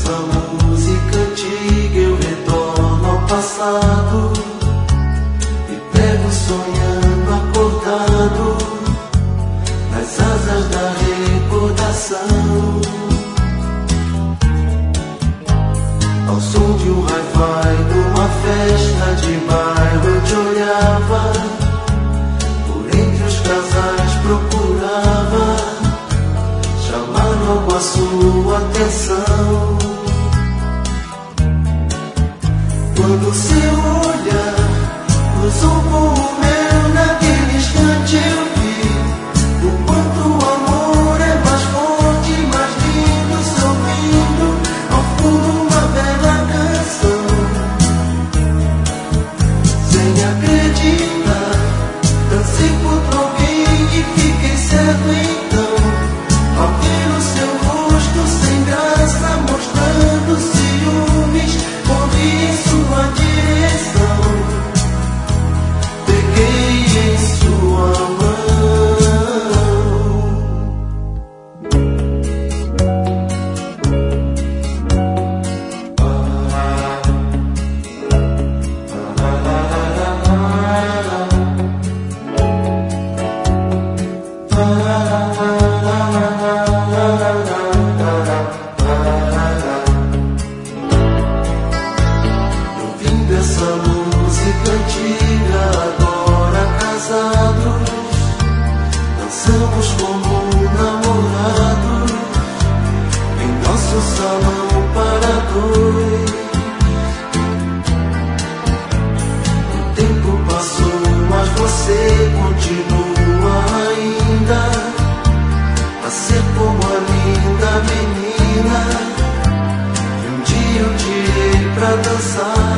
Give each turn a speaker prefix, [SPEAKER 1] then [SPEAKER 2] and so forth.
[SPEAKER 1] essa música antiga eu retorno ao passado e pego sonhando acordado nas asas da recordação. Ao som de um hi-fi numa festa de bairro eu te olhava, por entre os casais procurava chamar logo a sua atenção. Quando seu olhar cruzou com o meu, naquele instante eu vi o quanto o amor é mais forte, mais lindo, sorrindo ao fundo uma bela canção. Sem acreditar, dancei por alguém e fiquei cego então, ao ver o seu rosto sem graça mostrando ciúmes, corri em sua direção, peguei em sua mão. Ouvindo essa música antiga, agora casados, dançamos como namorados em nosso salão para dois. O tempo passou, mas você continua ainda a ser como a linda menina que um dia eu tirei pra dançar.